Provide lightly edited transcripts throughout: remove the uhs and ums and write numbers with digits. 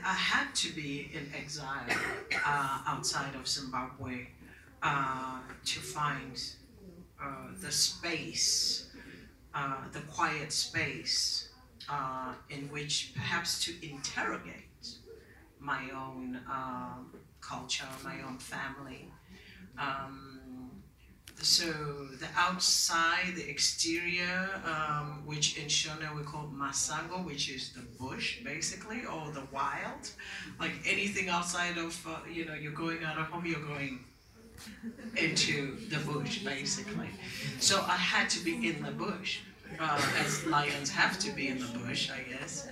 I had to be in exile outside of Zimbabwe to find the space, the quiet space in which perhaps to interrogate my own culture, my own family. So the outside, the exterior, which in Shona we call masango, which is the bush basically, or the wild. Like anything outside of, you're going out of home, you're going into the bush basically. So I had to be in the bush. As lions have to be in the bush, I guess,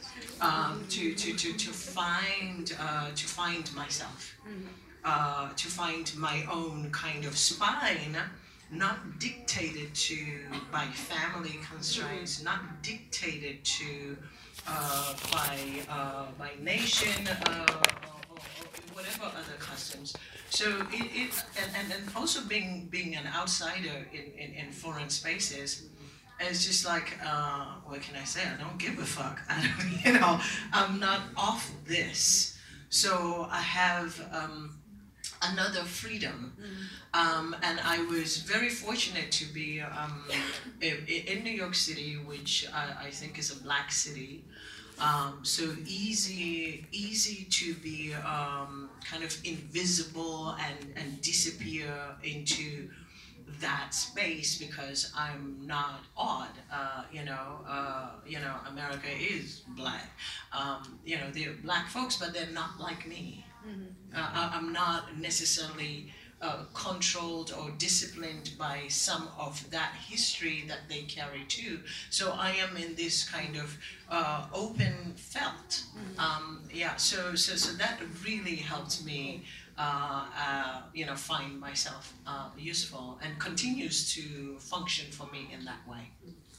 to find myself, to find my own kind of spine, not dictated to by family constraints, not dictated to by nation or whatever other customs. So and also being an outsider in foreign spaces. It's just like, what can I say? I don't give a fuck. I don't, I'm not off this. So I have another freedom. And I was very fortunate to be in New York City, which I think is a black city. So easy to be kind of invisible and disappear into that space because I'm not odd. America is black. They're black folks, but they're not like me. I'm not necessarily controlled or disciplined by some of that history that they carry too. So I am in this kind of open felt. So that really helped me find myself useful and continues to function for me in that way.